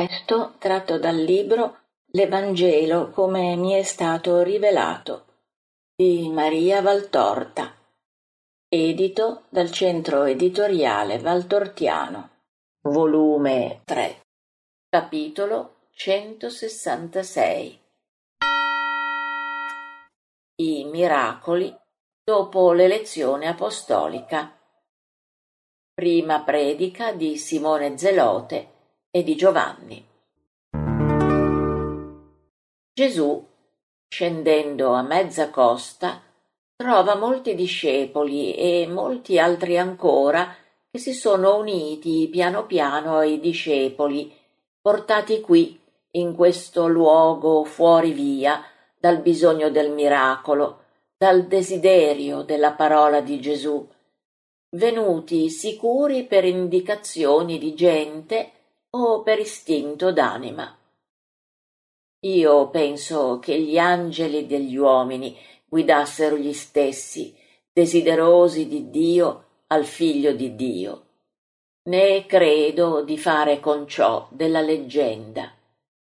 Testo tratto dal libro L'Evangelo come mi è stato rivelato di Maria Valtorta, edito dal Centro Editoriale Valtortiano, volume 3, capitolo 166. I miracoli dopo l'elezione apostolica. Prima predica di Simone Zelote e di Giovanni. Gesù, scendendo a mezza costa, trova molti discepoli e molti altri ancora che si sono uniti piano piano ai discepoli, portati qui, in questo luogo fuori via, dal bisogno del miracolo, dal desiderio della parola di Gesù, venuti sicuri per indicazioni di gente o per istinto d'anima. Io penso che gli angeli degli uomini guidassero gli stessi, desiderosi di Dio, al Figlio di Dio. Né credo di fare con ciò della leggenda.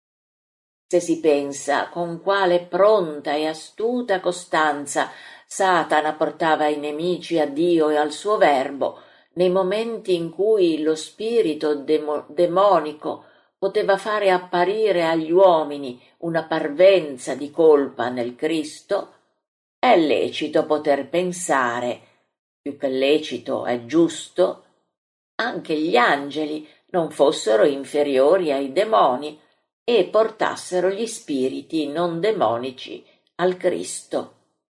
Se si pensa con quale pronta e astuta costanza Satana portava i nemici a Dio e al suo Verbo, nei momenti in cui lo spirito demonico poteva fare apparire agli uomini una parvenza di colpa nel Cristo, è lecito poter pensare, più che lecito è giusto, anche gli angeli non fossero inferiori ai demoni e portassero gli spiriti non demonici al Cristo.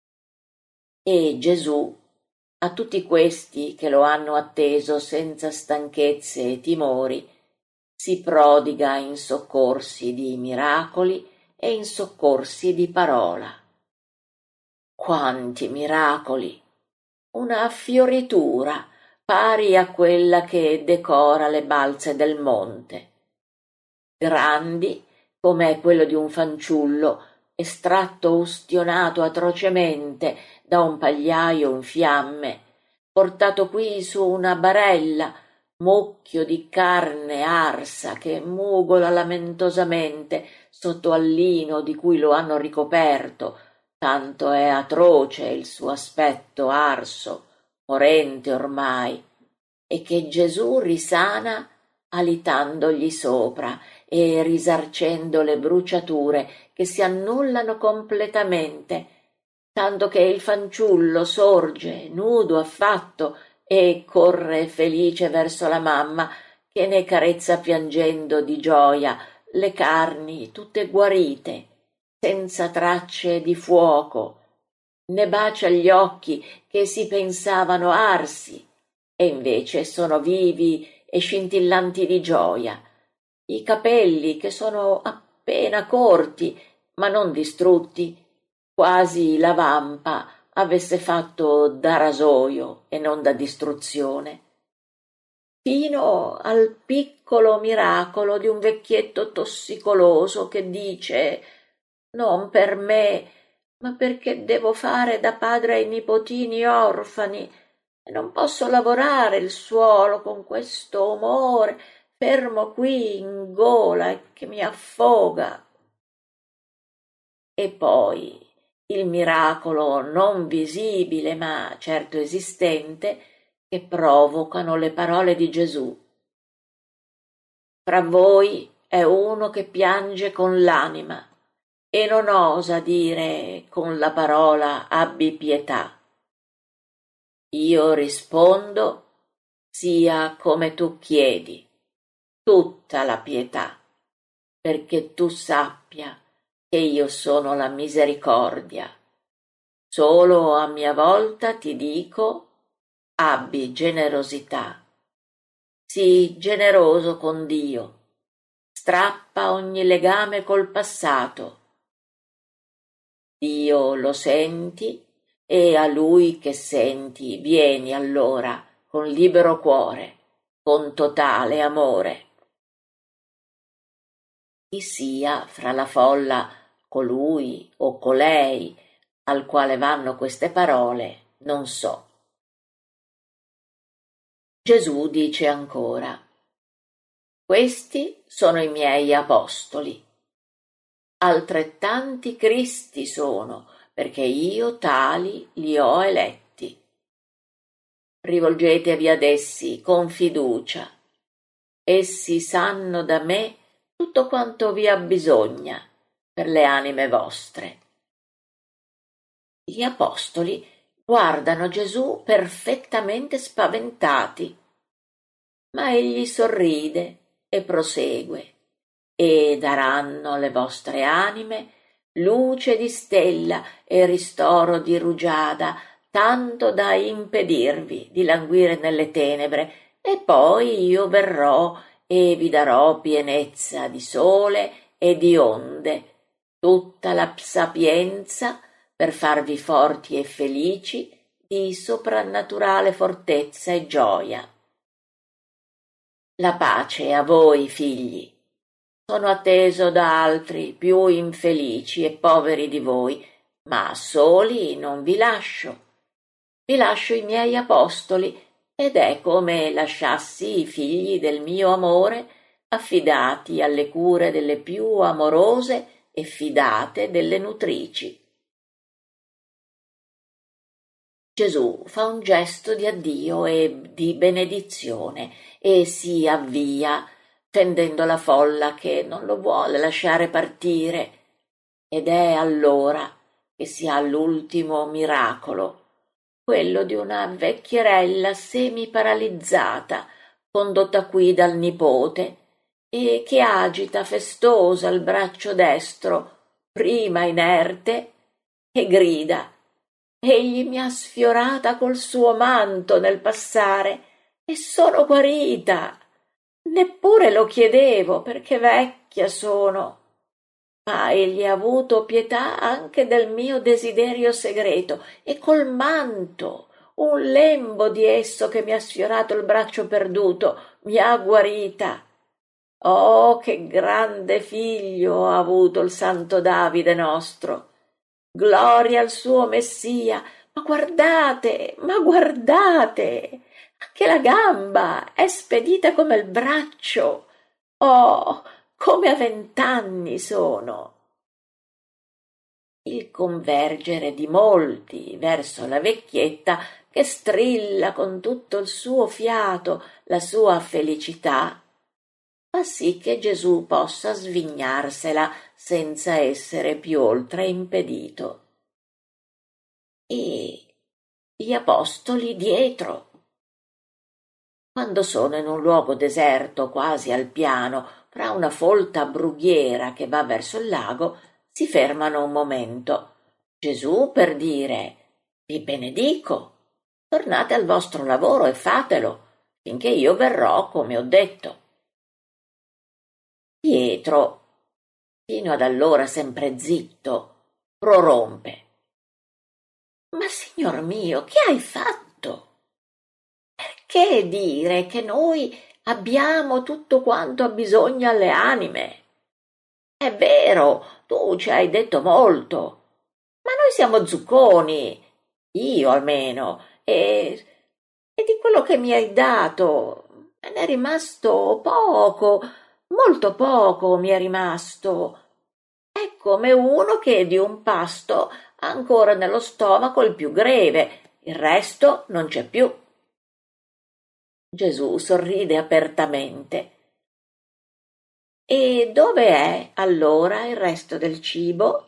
E Gesù, a tutti questi che lo hanno atteso senza stanchezze e timori, si prodiga in soccorsi di miracoli e in soccorsi di parola. Quanti miracoli! Una fioritura pari a quella che decora le balze del monte. Grandi come quello di un fanciullo estratto ustionato atrocemente da un pagliaio in fiamme, portato qui su una barella, mucchio di carne arsa che mugola lamentosamente sotto al lino di cui lo hanno ricoperto, tanto è atroce il suo aspetto arso, morente ormai, e che Gesù risana alitandogli sopra e risarcendo le bruciature che si annullano completamente, tanto che il fanciullo sorge nudo affatto e corre felice verso la mamma che ne carezza piangendo di gioia le carni tutte guarite, senza tracce di fuoco, ne bacia gli occhi che si pensavano arsi e invece sono vivi e scintillanti di gioia, i capelli che sono appena corti ma non distrutti, quasi la vampa avesse fatto da rasoio e non da distruzione, fino al piccolo miracolo di un vecchietto tossicoloso che dice: non per me, ma perché devo fare da padre ai nipotini orfani e non posso lavorare il suolo con questo umore fermo qui in gola e che mi affoga. E poi il miracolo non visibile ma certo esistente che provocano le parole di Gesù. Fra voi è uno che piange con l'anima e non osa dire con la parola abbi pietà. Io rispondo, sia come tu chiedi, tutta la pietà, perché tu sappia che io sono la misericordia. Solo a mia volta ti dico, abbi generosità. Sii generoso con Dio, strappa ogni legame col passato. Dio lo senti e a Lui che senti vieni allora con libero cuore, con totale amore. Chi sia fra la folla colui o colei al quale vanno queste parole, non so. Gesù dice ancora: Questi sono i miei apostoli. Altrettanti Cristi sono, perché io tali li ho eletti. Rivolgetevi ad essi con fiducia. Essi sanno da me tutto quanto vi abbisogna per le anime vostre. Gli apostoli guardano Gesù perfettamente spaventati, ma egli sorride e prosegue: e daranno alle vostre anime luce di stella e ristoro di rugiada, tanto da impedirvi di languire nelle tenebre, e poi io verrò e vi darò pienezza di sole e di onde, tutta la sapienza per farvi forti e felici di soprannaturale fortezza e gioia. La pace a voi, figli. Sono atteso da altri più infelici e poveri di voi, ma soli non vi lascio. Vi lascio i miei apostoli, ed è come lasciassi i figli del mio amore affidati alle cure delle più amorose e fidate delle nutrici. Gesù fa un gesto di addio e di benedizione e si avvia, tendendo la folla che non lo vuole lasciare partire, ed è allora che si ha l'ultimo miracolo, quello di una vecchierella semiparalizzata, condotta qui dal nipote, e che agita festosa il braccio destro, prima inerte, e grida: egli mi ha sfiorata col suo manto nel passare e sono guarita. Neppure lo chiedevo, perché vecchia sono, ma egli ha avuto pietà anche del mio desiderio segreto, e col manto, un lembo di esso che mi ha sfiorato il braccio perduto, mi ha guarita. Oh, che grande figlio ha avuto il santo Davide nostro! Gloria al suo Messia! Ma guardate! Anche la gamba è spedita come il braccio! Oh, come a 20 anni sono! Il convergere di molti verso la vecchietta, che strilla con tutto il suo fiato la sua felicità, fa sì che Gesù possa svignarsela senza essere più oltre impedito. E gli apostoli dietro. Quando sono in un luogo deserto, quasi al piano, fra una folta brughiera che va verso il lago, si fermano un momento. Gesù per dire: vi benedico, tornate al vostro lavoro e fatelo, finché io verrò come ho detto. Pietro, fino ad allora sempre zitto, prorompe: ma signor mio, che hai fatto? Che dire che noi abbiamo tutto quanto abbisogna alle anime? È vero, tu ci hai detto molto, ma noi siamo zucconi, io almeno, e di quello che mi hai dato me n'è rimasto poco, molto poco mi è rimasto. È come uno che di un pasto ha ancora nello stomaco il più greve, il resto non c'è più. Gesù sorride apertamente. E dove è allora il resto del cibo?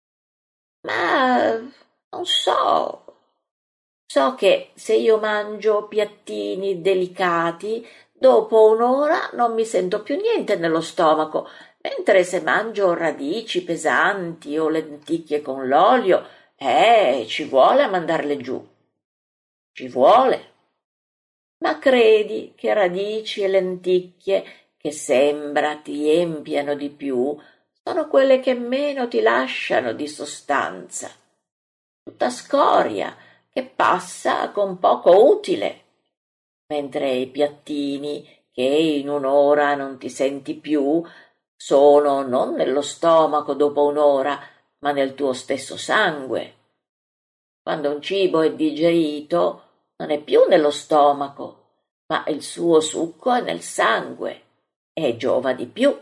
Ma non so. So che se io mangio piattini delicati, dopo un'ora non mi sento più niente nello stomaco, mentre se mangio radici pesanti o lenticchie con l'olio, ci vuole a mandarle giù. Ci vuole. Ma credi che radici e lenticchie, che sembra ti empiano di più, sono quelle che meno ti lasciano di sostanza? Tutta scoria che passa con poco utile, mentre i piattini che in un'ora non ti senti più sono non nello stomaco dopo un'ora, ma nel tuo stesso sangue. Quando un cibo è digerito, non è più nello stomaco, ma il suo succo è nel sangue. e giova di più.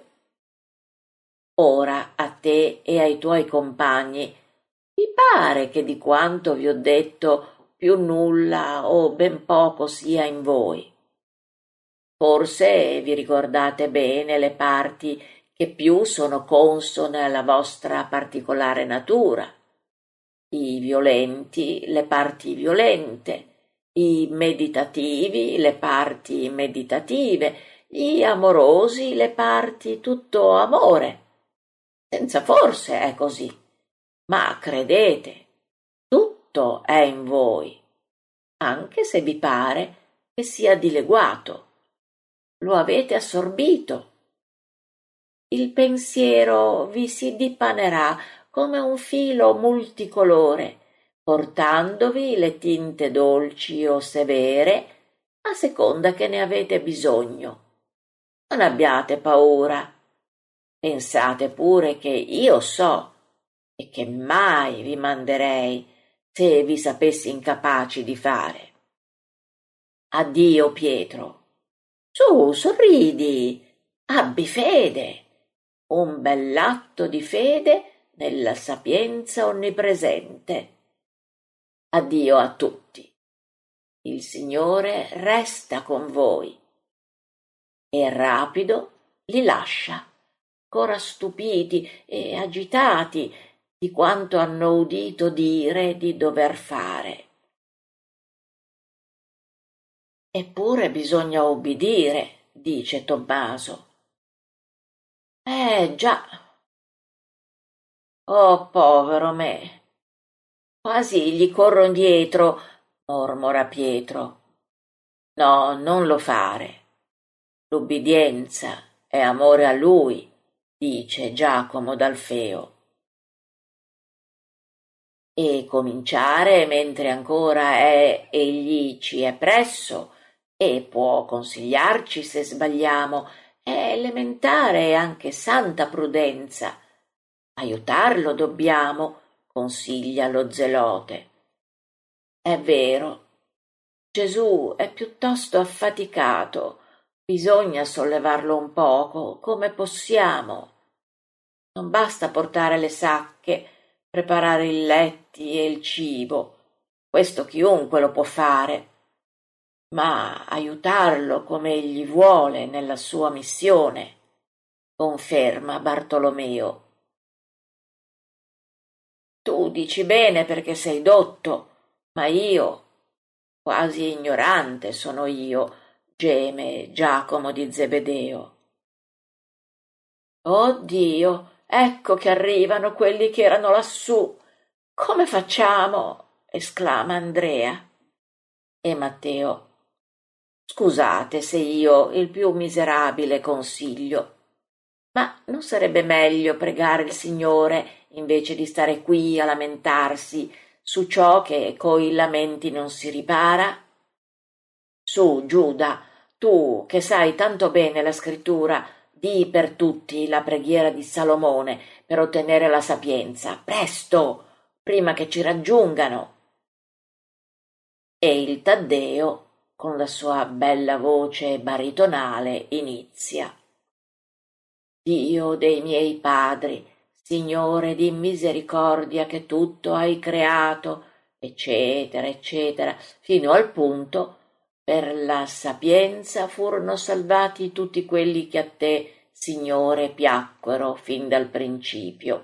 Ora a te e ai tuoi compagni vi pare che di quanto vi ho detto più nulla o ben poco sia in voi? Forse vi ricordate bene le parti che più sono consone alla vostra particolare natura, i violenti le parti violente, i meditativi le parti meditative, gli amorosi le parti tutto amore. Senza forse è così, ma credete, tutto è in voi, anche se vi pare che sia dileguato. Lo avete assorbito. Il pensiero vi si dipanerà come un filo multicolore, portandovi le tinte dolci o severe a seconda che ne avete bisogno. Non abbiate paura. Pensate pure che io so e che mai vi manderei se vi sapessi incapaci di fare. Addio, Pietro. Su, sorridi, abbi fede. Un bell'atto di fede nella sapienza onnipresente. Addio a tutti. Il Signore resta con voi. E rapido li lascia, ancora stupiti e agitati di quanto hanno udito dire di dover fare. Eppure bisogna obbedire, dice Tommaso. Già. Oh, povero me. Quasi gli corro indietro, mormora Pietro. No, non lo fare. L'ubbidienza è amore a lui, dice Giacomo d'Alfeo. E cominciare mentre ancora egli ci è presso e può consigliarci se sbagliamo, è elementare e anche santa prudenza. Aiutarlo dobbiamo, consiglia lo zelote. È vero, Gesù è piuttosto affaticato, bisogna sollevarlo un poco, come possiamo. Non basta portare le sacche, preparare i letti e il cibo, questo chiunque lo può fare, ma aiutarlo come egli vuole nella sua missione, conferma Bartolomeo. Tu dici bene perché sei dotto, ma io, quasi ignorante sono io, geme Giacomo di Zebedeo. Oh Dio, ecco che arrivano quelli che erano lassù. Come facciamo? Esclama Andrea. E Matteo. Scusate se io il più miserabile consiglio, ma non sarebbe meglio pregare il Signore invece di stare qui a lamentarsi su ciò che coi lamenti non si ripara? Su, Giuda, tu che sai tanto bene la scrittura, di per tutti la preghiera di Salomone per ottenere la sapienza, presto, prima che ci raggiungano. E il Taddeo, con la sua bella voce baritonale, inizia. Dio dei miei padri, Signore di misericordia che tutto hai creato, eccetera, eccetera, fino al punto per la sapienza furono salvati tutti quelli che a te, Signore, piacquero fin dal principio.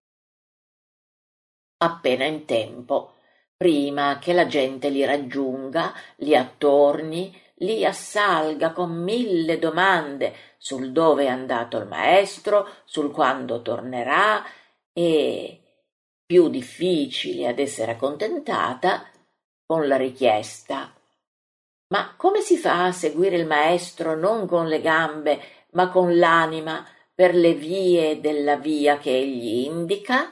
Appena in tempo, prima che la gente li raggiunga, li attorni, li assalga con 1000 domande sul dove è andato il maestro, sul quando tornerà e, più difficili ad essere accontentata, con la richiesta: ma come si fa a seguire il maestro non con le gambe, ma con l'anima per le vie della via che egli indica?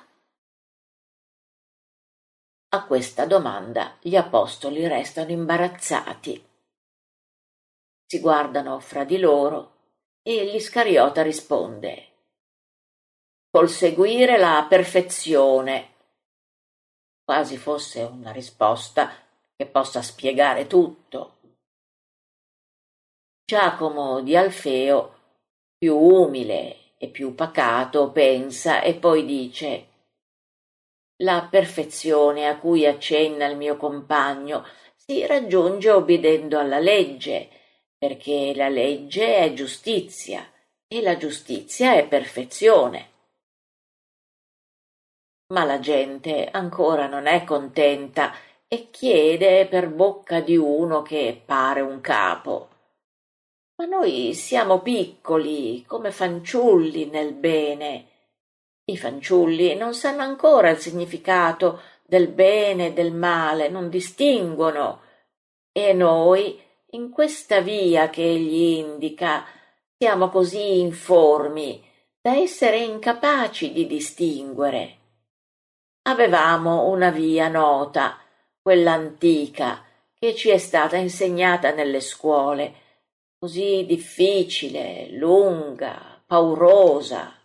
A questa domanda gli apostoli restano imbarazzati. Si guardano fra di loro e l'Iscariota risponde: col seguire la perfezione, quasi fosse una risposta che possa spiegare tutto. Giacomo di Alfeo più umile e più pacato, pensa e poi dice: la perfezione a cui accenna il mio compagno si raggiunge obbedendo alla legge, perché la legge è giustizia e la giustizia è perfezione. Ma la gente ancora non è contenta e chiede per bocca di uno che pare un capo. Ma noi siamo piccoli, come fanciulli nel bene. I fanciulli non sanno ancora il significato del bene e del male, non distinguono. E noi, in questa via che egli indica, siamo così informi da essere incapaci di distinguere. Avevamo una via nota, quella antica, che ci è stata insegnata nelle scuole, così difficile, lunga, paurosa.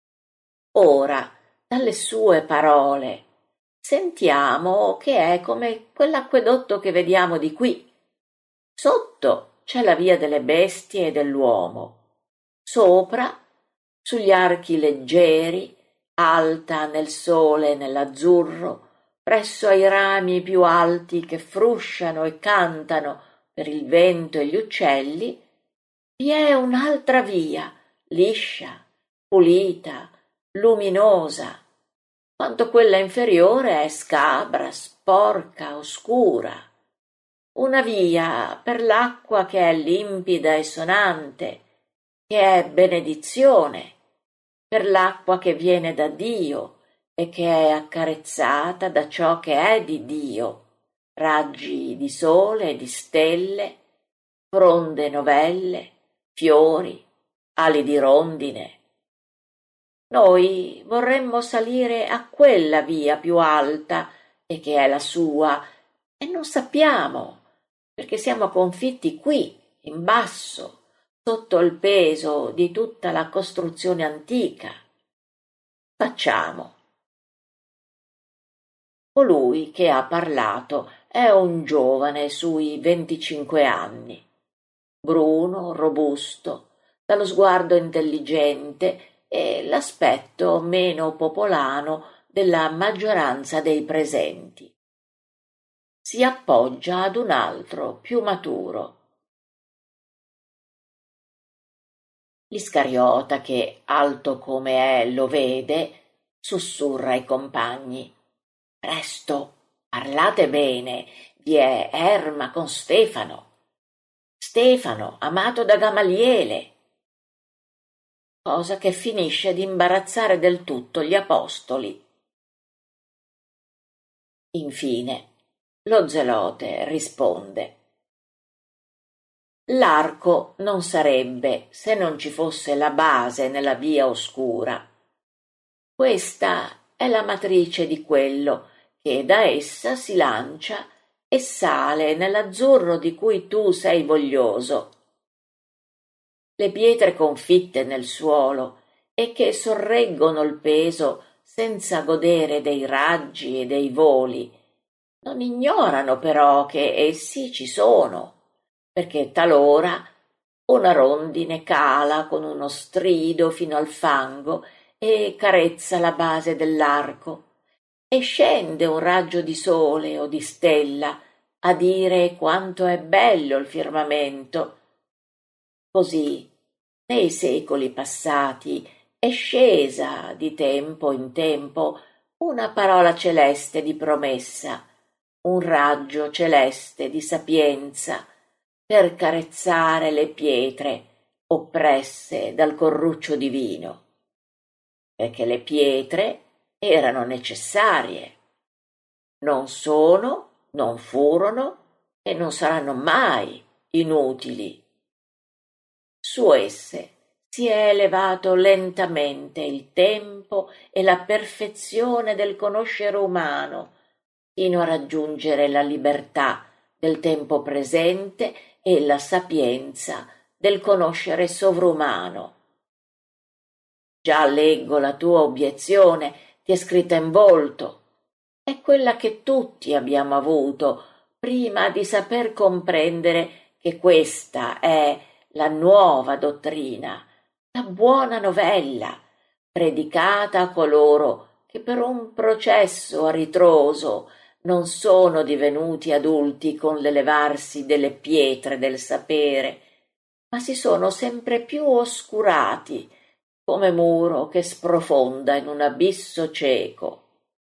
Ora, dalle sue parole, sentiamo che è come quell'acquedotto che vediamo di qui. Sotto c'è la via delle bestie e dell'uomo. Sopra, sugli archi leggeri, alta nel sole e nell'azzurro, presso ai rami più alti che frusciano e cantano per il vento e gli uccelli, vi è un'altra via, liscia, pulita, luminosa, quanto quella inferiore è scabra, sporca, oscura. Una via per l'acqua che è limpida e sonante, che è benedizione, per l'acqua che viene da Dio e che è accarezzata da ciò che è di Dio, raggi di sole e di stelle, fronde novelle, fiori, ali di rondine. Noi vorremmo salire a quella via più alta e che è la sua, e non sappiamo, perché siamo confitti qui, in basso, sotto il peso di tutta la costruzione antica. Facciamo. Colui che ha parlato è un giovane sui 25 anni, bruno, robusto, dallo sguardo intelligente e l'aspetto meno popolano della maggioranza dei presenti. Si appoggia ad un altro più maturo. L'Iscariota, che alto come è lo vede, sussurra ai compagni: presto, parlate bene, vi è Erma con Stefano, amato da Gamaliele. Cosa che finisce di imbarazzare del tutto gli apostoli. Infine, lo zelote risponde: l'arco non sarebbe se non ci fosse la base nella via oscura. Questa è la matrice di quello che da essa si lancia e sale nell'azzurro di cui tu sei voglioso. Le pietre confitte nel suolo e che sorreggono il peso senza godere dei raggi e dei voli, non ignorano però che essi ci sono, perché talora una rondine cala con uno strido fino al fango e carezza la base dell'arco, e scende un raggio di sole o di stella a dire quanto è bello il firmamento. Così, nei secoli passati, è scesa di tempo in tempo una parola celeste di promessa, un raggio celeste di sapienza, per carezzare le pietre oppresse dal corruccio divino, perché le pietre erano necessarie, non sono, non furono e non saranno mai inutili. Su esse si è elevato lentamente il tempo e la perfezione del conoscere umano, fino a raggiungere la libertà del tempo presente e la sapienza del conoscere sovrumano. Già leggo la tua obiezione, ti è scritta in volto. È quella che tutti abbiamo avuto prima di saper comprendere che questa è la nuova dottrina, la buona novella, predicata a coloro che per un processo a ritroso non sono divenuti adulti con l'elevarsi delle pietre del sapere, ma si sono sempre più oscurati come muro che sprofonda in un abisso cieco.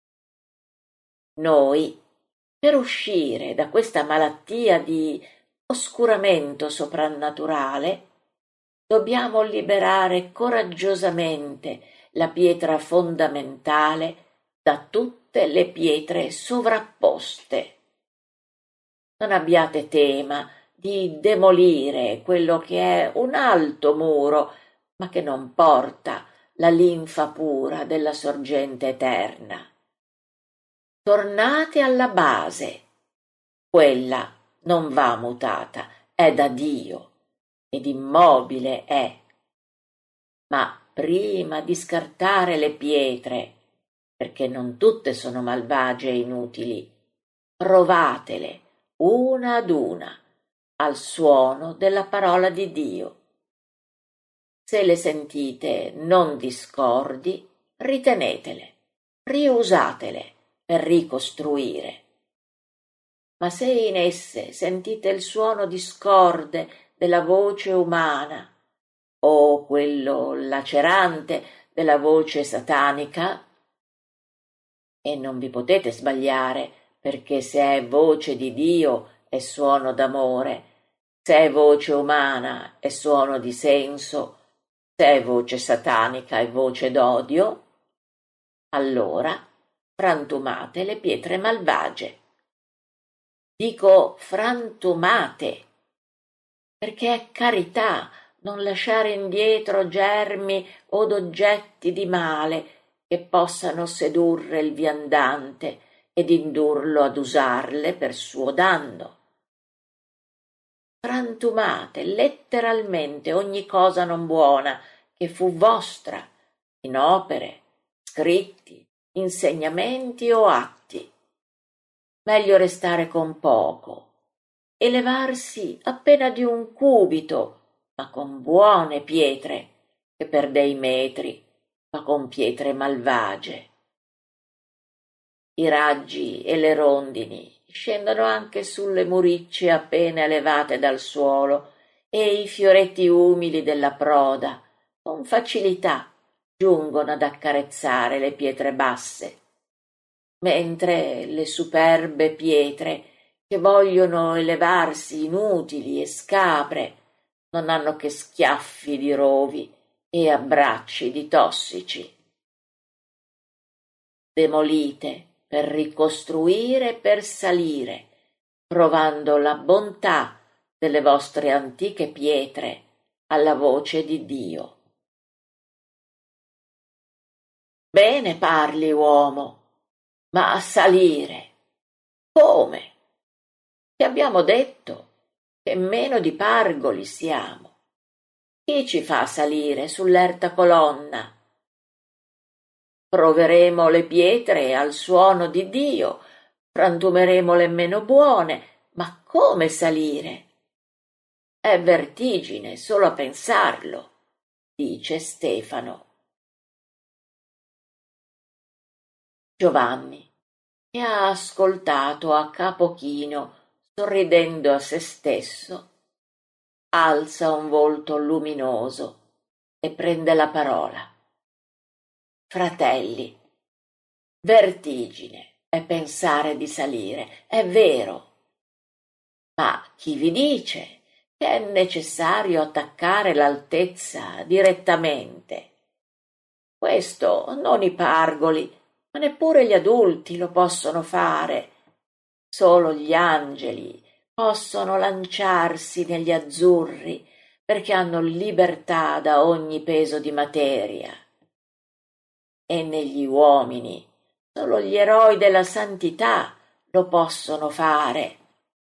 Noi, per uscire da questa malattia di oscuramento soprannaturale, dobbiamo liberare coraggiosamente la pietra fondamentale da tutte le pietre sovrapposte. Non abbiate tema di demolire quello che è un alto muro, ma che non porta la linfa pura della sorgente eterna. Tornate alla base. Quella non va mutata, è da Dio ed immobile è. Ma prima di scartare le pietre, perché non tutte sono malvagie e inutili, provatele una ad una al suono della parola di Dio. Se le sentite non discordi, ritenetele, riusatele per ricostruire. Ma se in esse sentite il suono discorde della voce umana o quello lacerante della voce satanica, e non vi potete sbagliare, perché se è voce di Dio è suono d'amore, se è voce umana è suono di senso, se è voce satanica è voce d'odio, allora frantumate le pietre malvagie. Dico frantumate, perché è carità non lasciare indietro germi od oggetti di male che possano sedurre il viandante ed indurlo ad usarle per suo danno. Frantumate letteralmente ogni cosa non buona che fu vostra in opere, scritti, insegnamenti o atti. Meglio restare con poco, elevarsi appena di un cubito, ma con buone pietre, che per dei metri, ma con pietre malvagie. I raggi e le rondini scendono anche sulle muricce appena elevate dal suolo e i fioretti umili della proda con facilità giungono ad accarezzare le pietre basse, mentre le superbe pietre che vogliono elevarsi inutili e scabre non hanno che schiaffi di rovi e abbracci di tossici. Demolite per ricostruire e per salire, provando la bontà delle vostre antiche pietre alla voce di Dio. Bene parli, uomo, ma a salire? Come? Ti abbiamo detto che meno di pargoli siamo. Chi ci fa salire sull'erta colonna? Proveremo le pietre al suono di Dio, frantumeremo le meno buone, ma come salire? È vertigine solo a pensarlo, dice Stefano. Giovanni, che ha ascoltato a capo chino, sorridendo a se stesso, alza un volto luminoso e prende la parola. Fratelli, vertigine è pensare di salire, è vero, ma chi vi dice che è necessario attaccare l'altezza direttamente? Questo non i pargoli, ma neppure gli adulti lo possono fare. Solo gli angeli possono lanciarsi negli azzurri perché hanno libertà da ogni peso di materia. E negli uomini solo gli eroi della santità lo possono fare.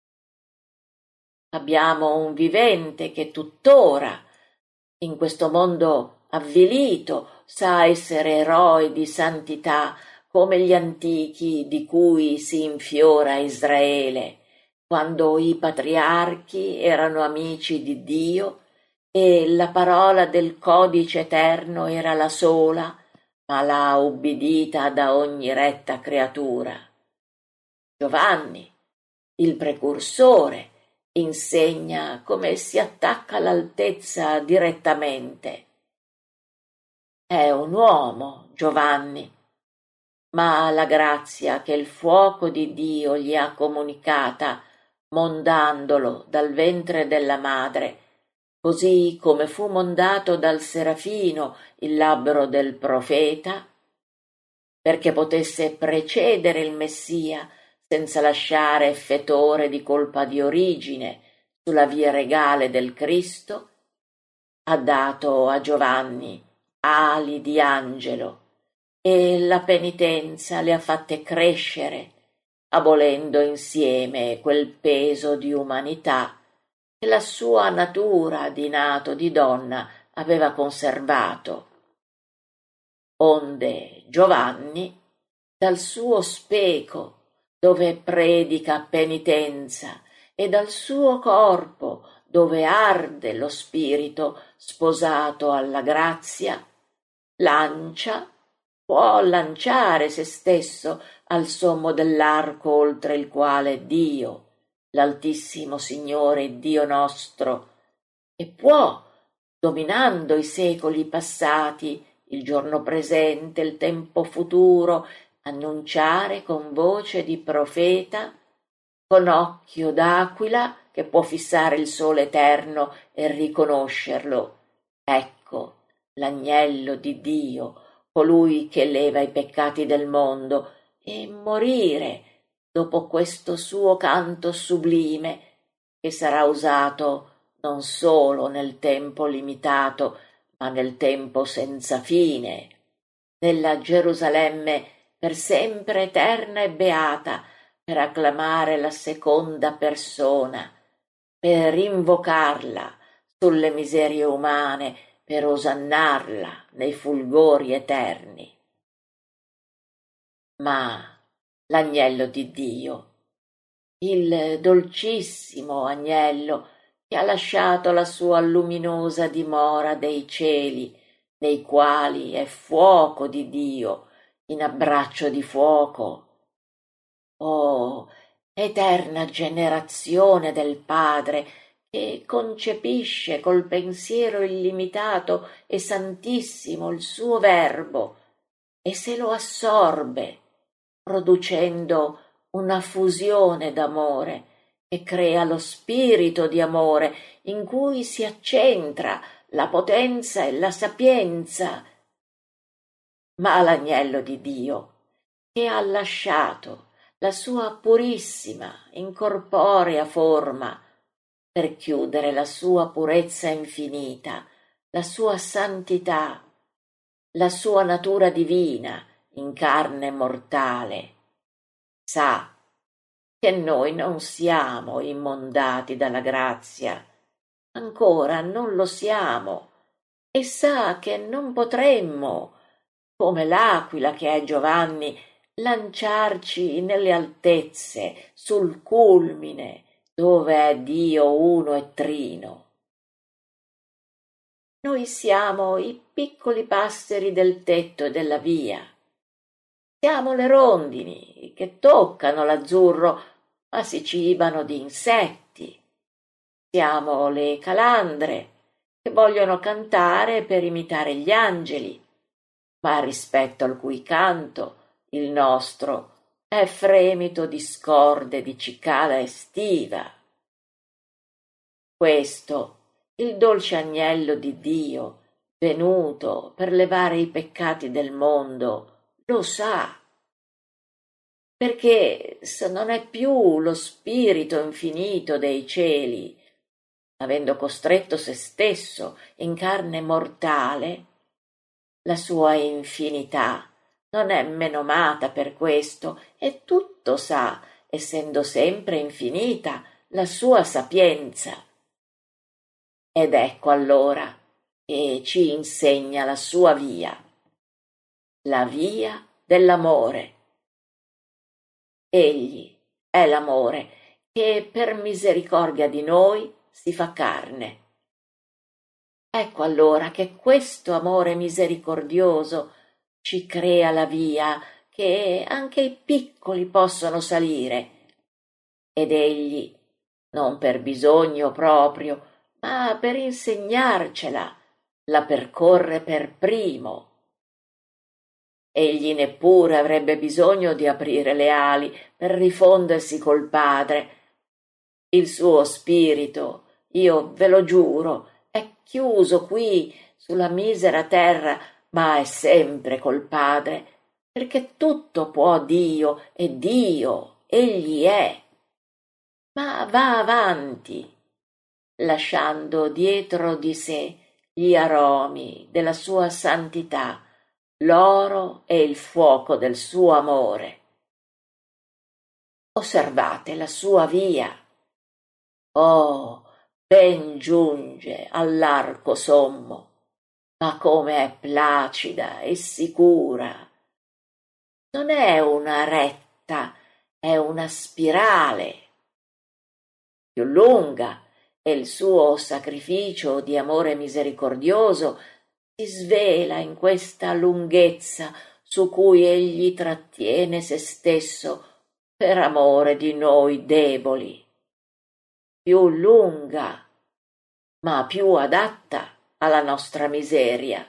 Abbiamo un vivente che tuttora, in questo mondo avvilito, sa essere eroe di santità come gli antichi di cui si infiora Israele, quando i patriarchi erano amici di Dio e la parola del codice eterno era la sola, ma l'ha ubbidita da ogni retta creatura. Giovanni, il precursore, insegna come si attacca all'altezza direttamente. È un uomo, Giovanni, ma la grazia che il fuoco di Dio gli ha comunicata, mondandolo dal ventre della madre, così come fu mondato dal serafino il labbro del profeta, perché potesse precedere il Messia senza lasciare fetore di colpa di origine sulla via regale del Cristo, ha dato a Giovanni ali di angelo e la penitenza le ha fatte crescere, abolendo insieme quel peso di umanità che la sua natura di nato di donna aveva conservato. Onde Giovanni, dal suo speco, dove predica penitenza, e dal suo corpo, dove arde lo spirito sposato alla grazia, può lanciare se stesso al sommo dell'arco oltre il quale Dio, l'Altissimo Signore Dio nostro, e può, dominando i secoli passati, il giorno presente, il tempo futuro, annunciare con voce di profeta, con occhio d'aquila che può fissare il sole eterno e riconoscerlo. Ecco l'agnello di Dio, colui che leva i peccati del mondo, e morire dopo questo suo canto sublime, che sarà usato non solo nel tempo limitato, ma nel tempo senza fine, nella Gerusalemme per sempre eterna e beata, per acclamare la seconda persona, per invocarla sulle miserie umane, per osannarla nei fulgori eterni. Ma l'agnello di Dio, il dolcissimo agnello che ha lasciato la sua luminosa dimora dei cieli, nei quali è fuoco di Dio, in abbraccio di fuoco. Oh, eterna generazione del Padre, che concepisce col pensiero illimitato e santissimo il suo Verbo e se lo assorbe, producendo una fusione d'amore che crea lo spirito di amore in cui si accentra la potenza e la sapienza. Ma l'agnello di Dio, che ha lasciato la sua purissima, incorporea forma per chiudere la sua purezza infinita, la sua santità, la sua natura divina in carne mortale, sa che noi non siamo immondati dalla grazia, ancora non lo siamo, e sa che non potremmo, come l'aquila che è Giovanni, lanciarci nelle altezze, sul culmine, dove è Dio uno e trino. Noi siamo i piccoli passeri del tetto e della via. Siamo le rondini che toccano l'azzurro, ma si cibano di insetti. Siamo le calandre che vogliono cantare per imitare gli angeli, ma rispetto al cui canto il nostro è fremito di scorde di cicala estiva. Questo, il dolce agnello di Dio, venuto per levare i peccati del mondo, lo sa, perché se non è più lo spirito infinito dei cieli, avendo costretto se stesso in carne mortale, la sua infinità non è menomata per questo e tutto sa, essendo sempre infinita, la sua sapienza. Ed ecco allora che ci insegna la sua via, la via dell'amore. Egli è l'amore che per misericordia di noi si fa carne. Ecco allora che questo amore misericordioso ci crea la via che anche i piccoli possono salire, ed egli, non per bisogno proprio, ma per insegnarcela, la percorre per primo. Egli neppure avrebbe bisogno di aprire le ali per rifondersi col Padre. Il suo spirito, io ve lo giuro, è chiuso qui sulla misera terra, ma è sempre col Padre, perché tutto può Dio e Dio egli è. Ma va avanti, lasciando dietro di sé gli aromi della sua santità, l'oro e il fuoco del suo amore. Osservate la sua via. Oh, ben giunge all'arco sommo, ma come è placida e sicura. Non è una retta, è una spirale. Più lunga, e il suo sacrificio di amore misericordioso si svela in questa lunghezza su cui egli trattiene se stesso per amore di noi deboli. Più lunga, ma più adatta alla nostra miseria.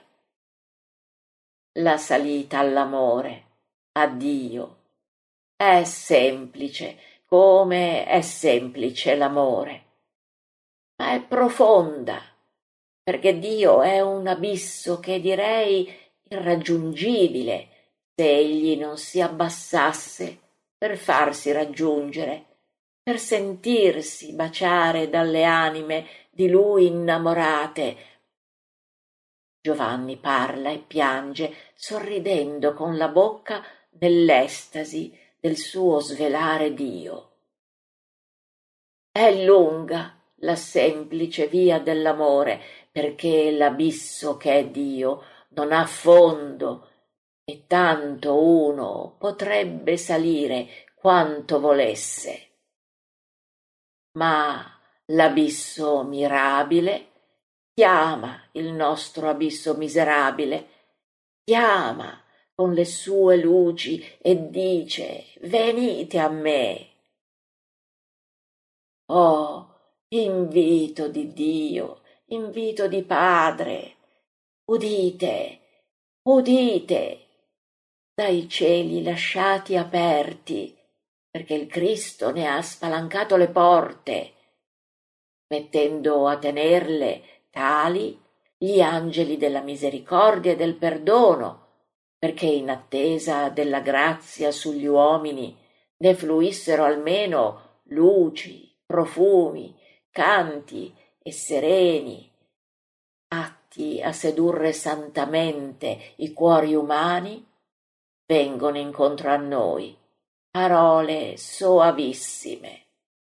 La salita all'amore, a Dio, è semplice come è semplice l'amore, ma è profonda, perché Dio è un abisso che direi irraggiungibile se egli non si abbassasse per farsi raggiungere, per sentirsi baciare dalle anime di lui innamorate. Giovanni parla e piange, sorridendo con la bocca nell'estasi del suo svelare Dio. È lunga la semplice via dell'amore, perché l'abisso che è Dio non ha fondo, e tanto uno potrebbe salire quanto volesse. Ma l'abisso mirabile chiama il nostro abisso miserabile, chiama con le sue luci e dice: venite a me. Oh, invito di Dio, invito di Padre, udite, udite, dai cieli lasciati aperti, perché il Cristo ne ha spalancato le porte, mettendo a tenerle tali gli angeli della misericordia e del perdono, perché in attesa della grazia sugli uomini ne fluissero almeno luci, profumi, canti e sereni, atti a sedurre santamente i cuori umani, vengono incontro a noi parole soavissime.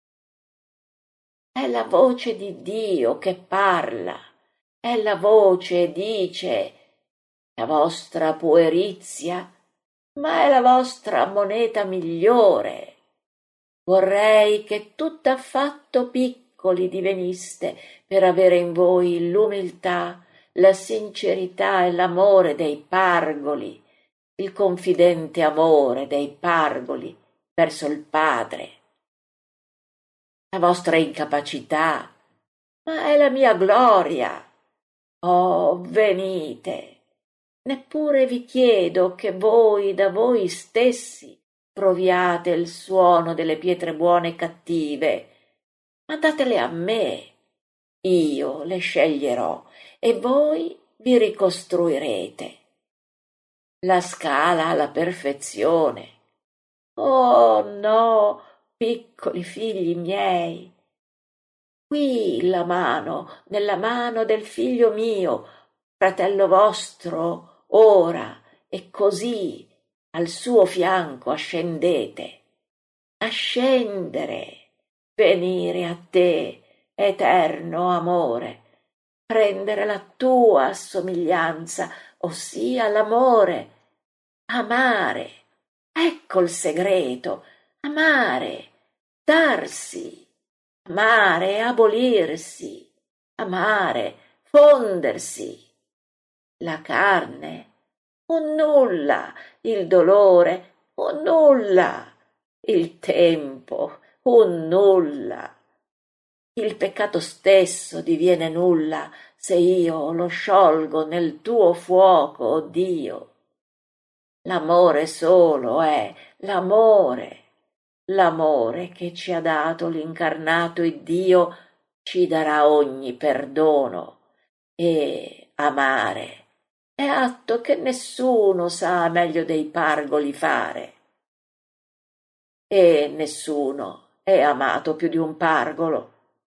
È la voce di Dio che parla, è la voce e dice: la vostra puerizia, ma è la vostra moneta migliore. Vorrei che tutt'affatto piccoli diveniste per avere in voi l'umiltà, la sincerità e l'amore dei pargoli, il confidente amore dei pargoli verso il Padre. La vostra incapacità, ma è la mia gloria. Oh, venite. Neppure vi chiedo che voi da voi stessi proviate il suono delle pietre buone e cattive, ma datele a me. Io le sceglierò e voi vi ricostruirete. La scala alla perfezione. Oh no, piccoli figli miei. Qui la mano, nella mano del figlio mio, fratello vostro, ora, e così al suo fianco ascendete. Ascendere, venire a te, eterno amore, prendere la tua somiglianza, ossia l'amore, amare. Ecco il segreto, amare, darsi, amare e abolirsi, amare, fondersi. La carne, un nulla, il dolore, un nulla, il tempo, un nulla. Il peccato stesso diviene nulla se io lo sciolgo nel tuo fuoco, o Dio. L'amore solo è l'amore che ci ha dato l'incarnato Iddio ci darà ogni perdono, e amare è atto che nessuno sa meglio dei pargoli fare, e nessuno è amato più di un pargolo.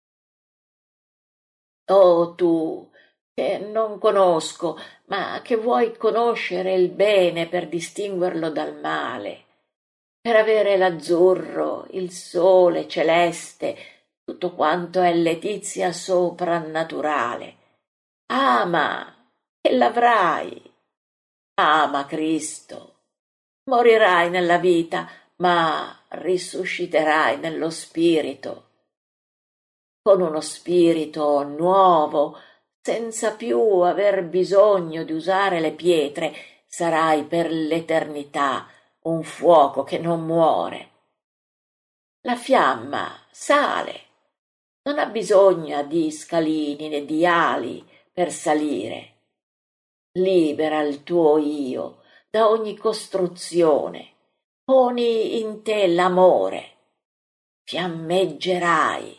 Oh tu, che non conosco, ma che vuoi conoscere il bene per distinguerlo dal male, per avere l'azzurro, il sole celeste, tutto quanto è letizia soprannaturale. Ama, e l'avrai. Ama Cristo. Morirai nella vita, ma risusciterai nello spirito, con uno spirito nuovo, senza più aver bisogno di usare le pietre, sarai per l'eternità un fuoco che non muore. La fiamma sale, non ha bisogno di scalini né di ali per salire. Libera il tuo io da ogni costruzione, poni in te l'amore, fiammeggerai.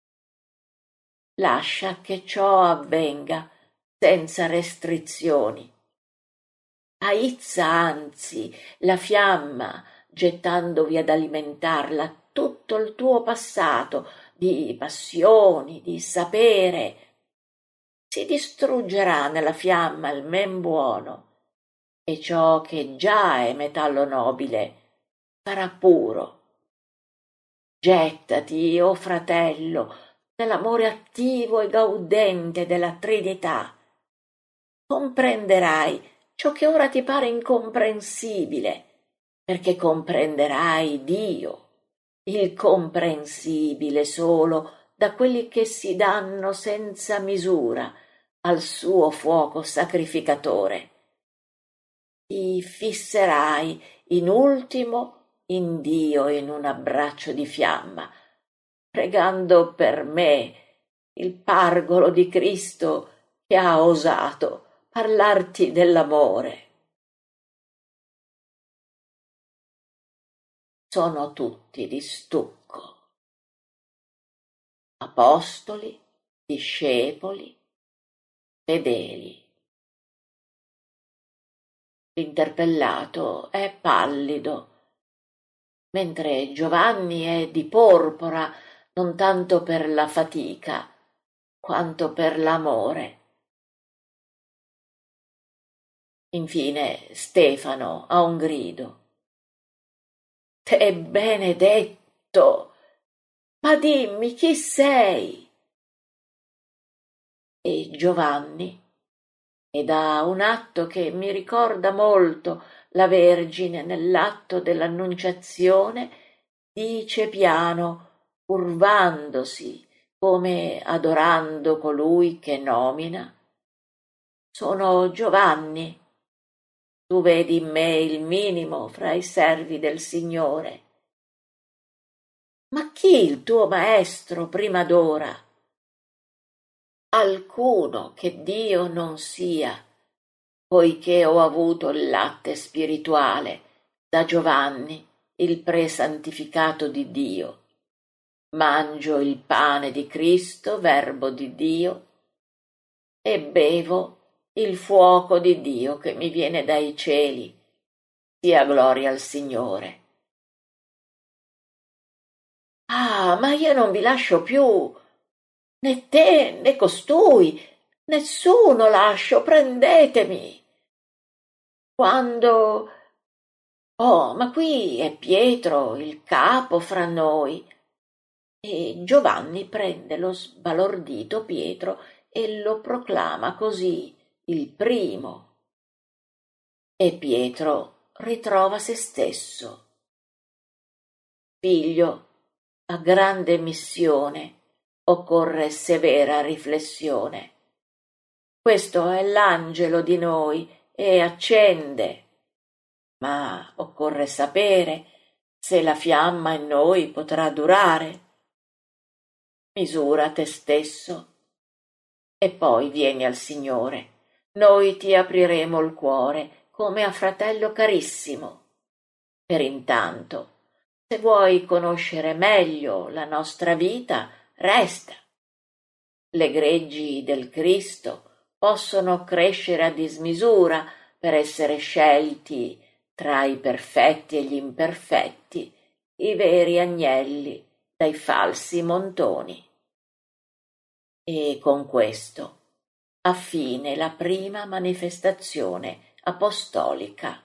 Lascia che ciò avvenga senza restrizioni. Aizza anzi la fiamma, gettandovi ad alimentarla tutto il tuo passato di passioni, di sapere. Si distruggerà nella fiamma il men buono, e ciò che già è metallo nobile sarà puro. Gettati, o fratello, nell'amore attivo e gaudente della Trinità. Comprenderai ciò che ora ti pare incomprensibile, perché comprenderai Dio, il comprensibile solo da quelli che si danno senza misura al suo fuoco sacrificatore. Ti fisserai in ultimo in Dio in un abbraccio di fiamma, pregando per me, il pargolo di Cristo che ha osato parlarti dell'amore. Sono tutti di stucco, apostoli, discepoli, fedeli. L'interpellato è pallido, mentre Giovanni è di porpora, non tanto per la fatica quanto per l'amore. Infine Stefano ha un grido: Te benedetto, ma dimmi chi sei? E Giovanni, ed ha un atto che mi ricorda molto la Vergine nell'atto dell'Annunciazione, dice piano, curvandosi come adorando colui che nomina: Sono Giovanni. Tu vedi in me il minimo fra i servi del Signore. Ma chi il tuo maestro prima d'ora? Alcuno che Dio non sia, poiché ho avuto il latte spirituale da Giovanni, il presantificato di Dio. Mangio il pane di Cristo, verbo di Dio, e bevo il fuoco di Dio che mi viene dai cieli. Sia gloria al Signore. Ah, ma io non vi lascio più, né te né costui, nessuno lascio, prendetemi. Quando... Oh, ma qui è Pietro, il capo fra noi. E Giovanni prende lo sbalordito Pietro e lo proclama così, il primo. E Pietro ritrova se stesso. Figlio, a grande missione occorre severa riflessione. Questo è l'angelo di noi e accende. Ma occorre sapere se la fiamma in noi potrà durare. Misura te stesso e poi vieni al Signore. Noi ti apriremo il cuore come a fratello carissimo. Per intanto, se vuoi conoscere meglio la nostra vita, resta. Le greggi del Cristo possono crescere a dismisura per essere scelti tra i perfetti e gli imperfetti, i veri agnelli dai falsi montoni. E con questo ha fine la prima manifestazione apostolica.